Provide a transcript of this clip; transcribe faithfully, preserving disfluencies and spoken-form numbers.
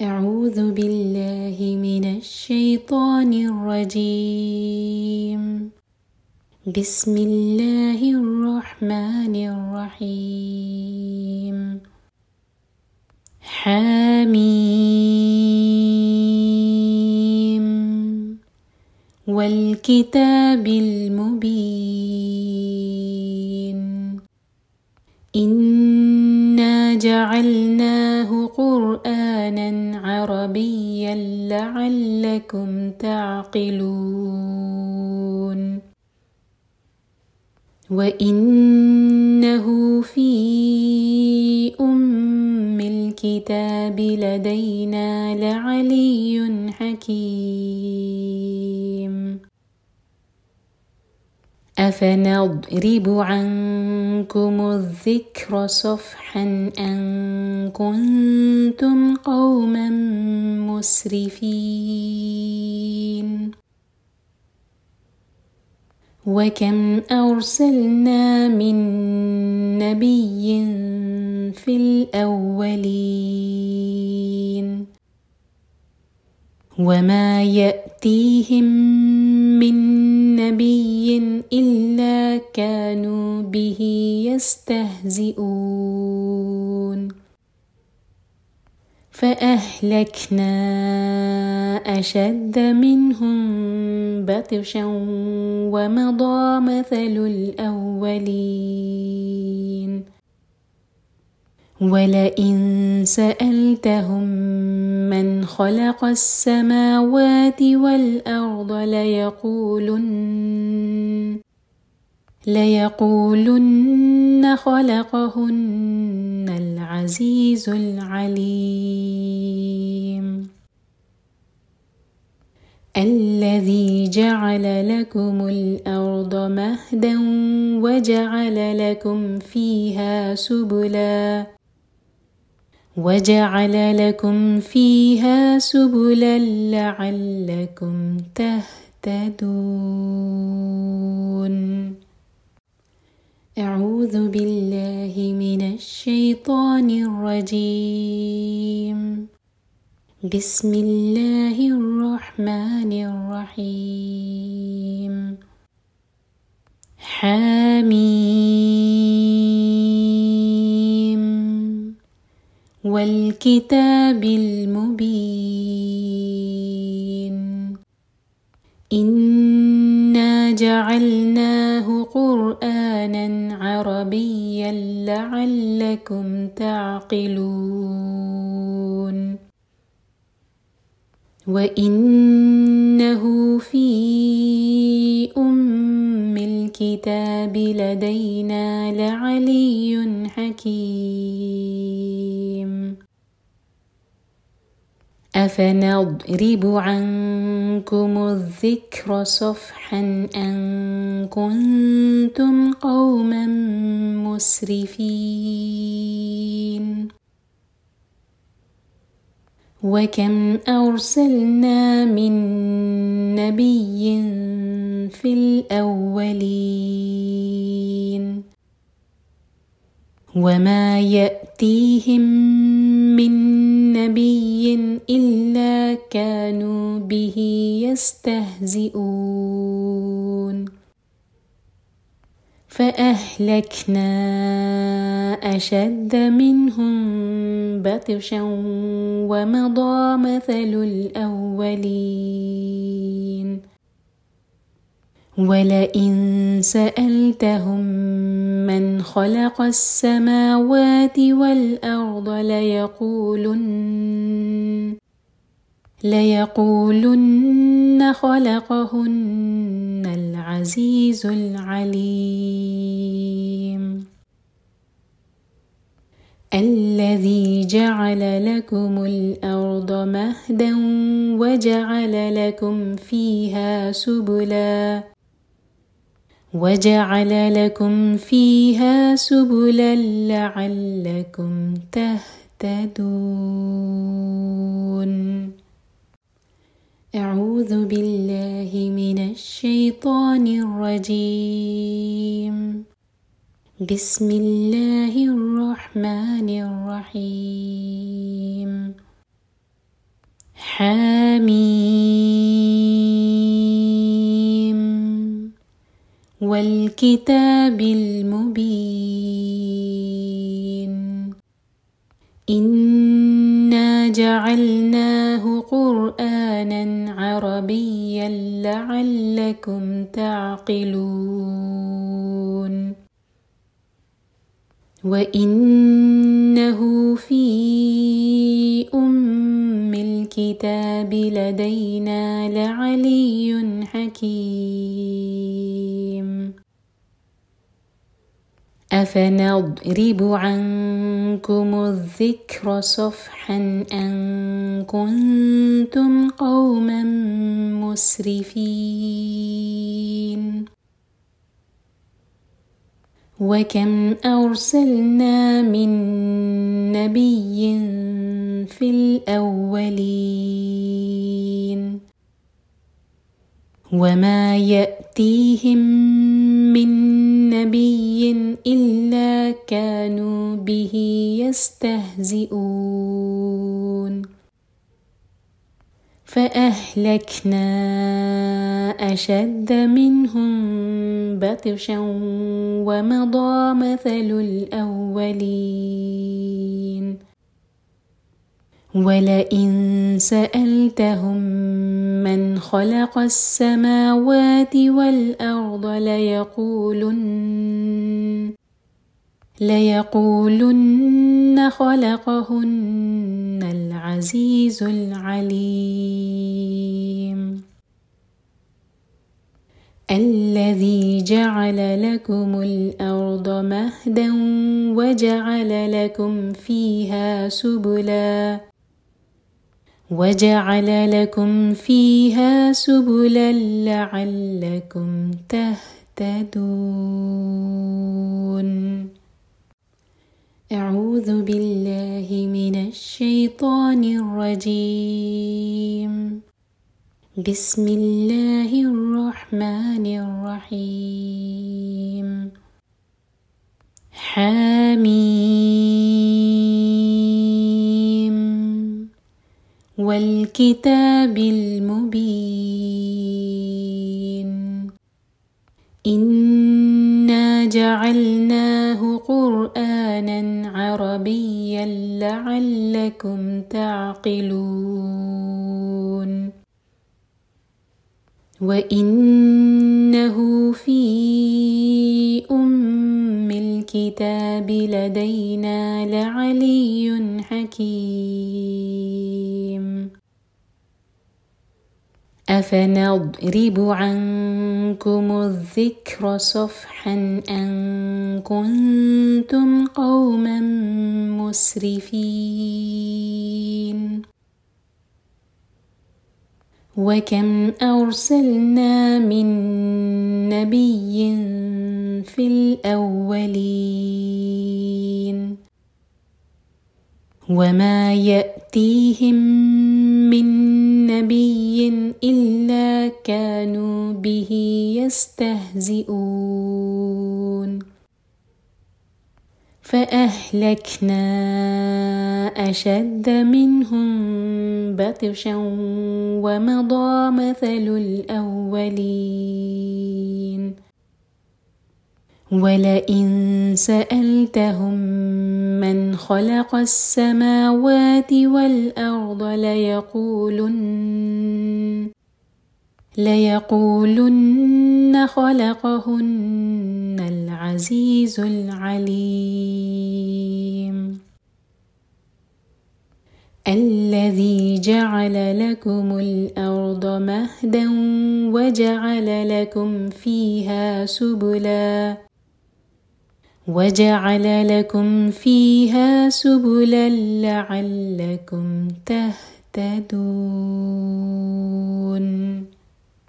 أعوذ بالله من الشيطان الرجيم. بسم الله الرحمن الرحيم. حميم والكتاب المبين. إنا جعلناه قرآنا عربيا لعلكم تعقلون. وإنه في أم الكتاب لدينا لعلي حكيم. أفنضرب عنكم الذكر صفحا أن كنتم قوما مسرفين. وكم أرسلنا من نبي في الأولين وما يأتيهم من نبي إلا كانوا به يستهزئون. فأهلكنا أشد منهم بطشا ومضى مثل الأولين. ولئن سألتهم من خلق السماوات والأرض ليقولن ليقولن خلقهن العزيز العليم. الذي جعل لكم الأرض مهدا وجعل لكم فيها سبلا وجعل لكم فيها سبلا لعلكم تهتدون. أعوذ بالله من الشيطان الرجيم. بسم الله الرحمن الرحيم. حميم والكتاب المبين. إنا جعلناه قرآنا عربيا لعلكم تعقلون. وإنه في أم الكتاب لدينا لعلي حكيم. أفنضرب عنكم الذكر صفحا أن كنتم قوما مسرفين. وكم أرسلنا من نبي في الأولين وما يأتيهم من نبي إلا كانوا به يستهزئون. فأهلكنا أشد منهم بطشا ومضى مثل الأولين. ولئن سألتهم من خلق السماوات والأرض ليقولن ليقولن خلقهن العزيز العليم. الذي جعل لكم الأرض مهدا وجعل لكم فيها سبلا وجعل لكم فيها سبلا لعلكم تهتدون. أعوذ بالله من الشيطان الرجيم. بسم الله الرحمن الرحيم. حميم والكتاب المبين إنا جعلناه قرآنا عربيا لعلكم تعقلون وإنه في أم الكتاب لدينا لعلي حكيم أفنضرب عنكم الذكر صفحا أن كنتم قوما مسرفين وكم أرسلنا من نبي في الأولين وما يأتيهم من نبي إلا كانوا به يستهزئون فأهلكنا أشد منهم بطشا ومضى مثل الأولين ولئن سألتهم من خلق السماوات والأرض ليقولن ليقولن خلقهن العزيز العليم الذي جعل لكم الأرض مهدا وجعل لكم فيها سبلا وجعل لكم فيها سبلا لعلكم تهتدون أعوذ بالله من الشيطان الرجيم بسم الله الرحمن الرحيم حميم والكتاب المبين إنا جعلناه قرآنا عربيا لعلكم تعقلون وإنه في أم الكتاب لدينا لعلي حكيم أفنضرب عنكم الذكر صفحا أن كنتم قوما مسرفين وكم أرسلنا من نبي في الأولين وما يأتيهم من نبي إلا كانوا به يستهزئون فأهلكنا أشد منهم بطشا ومضى مثل الأولين ولئن سألتهم من خلق السماوات والأرض ليقولن ليقولن خلقهن العزيز العليم الذي جعل لكم الأرض مهدا وجعل لكم فيها سبلا وجعل لكم فيها سبلا لعلكم تهتدون